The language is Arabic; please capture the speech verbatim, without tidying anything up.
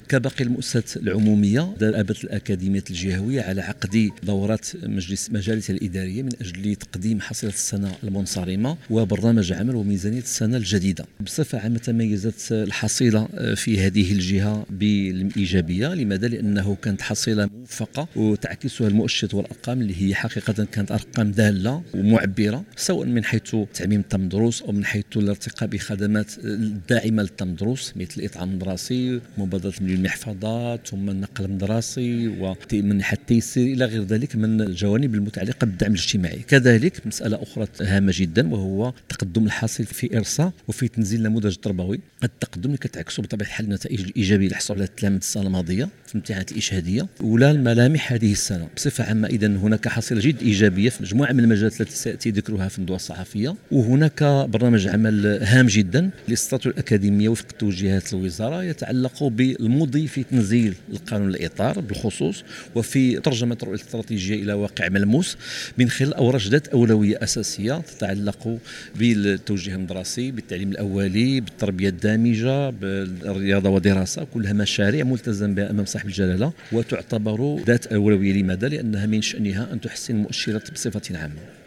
كباقي المؤسسات العمومية دابت الأكاديمية الجهوية على عقد دورات مجلس مجالس الإدارية من أجل تقديم حصيلة السنة المنصرمة وبرنامج عمل وميزانية السنة الجديدة. بصفة عامة تميزت الحصيلة في هذه الجهة بالإيجابية. لماذا؟ لأنه كانت حصيلة موفقة وتعكسها المؤشرات والأرقام اللي هي حقيقة كانت أرقام دالة ومعبرة، سواء من حيث تعميم التمدرس أو من حيث الارتقاء بخدمات الداعمة للتمدرس مثل الإطعام الدراسي، مبادرة مليون المحفظات، ثم النقل الدراسي ومن حتى التيسير إلى غير ذلك من الجوانب المتعلقة بالدعم الاجتماعي. كذلك مسألة أخرى هامة جدا وهو تقدم الحاصل في إرساء وفي تنزيل النموذج التربوي. التقدم اللي كتعكسه بطبيعة الحال النتائج الإيجابية اللي حصلوا على التلاميذ السنة الماضية في الامتحانات الإشهادية ولا الملامح هذه السنة. بصفة عامة إذا هناك حصيلة جد إيجابية في مجموعة من المجالات التي سيأتي ذكرها في الندوة الصحفية، وهناك برنامج عمل هام جدا للسطوات الأكاديمية وفق توجيهات الوزارة يتعلق بالمضي في تنزيل القانون الإطار بالخصوص وفي ترجمة الرؤية الاستراتيجية إلى واقع ملموس من خلال أوراق ذات أولوية أساسية تتعلق بالتوجيه الدراسي، بالتعليم الأولي، بالتربية الدامجة، بالرياضة ودراسة، كلها مشاريع ملتزم بها أمام صاحب الجلالة وتعتبر ذات أولوية. لماذا؟ لأنها من شأنها أن تحسن المؤشرات بصفة عامة.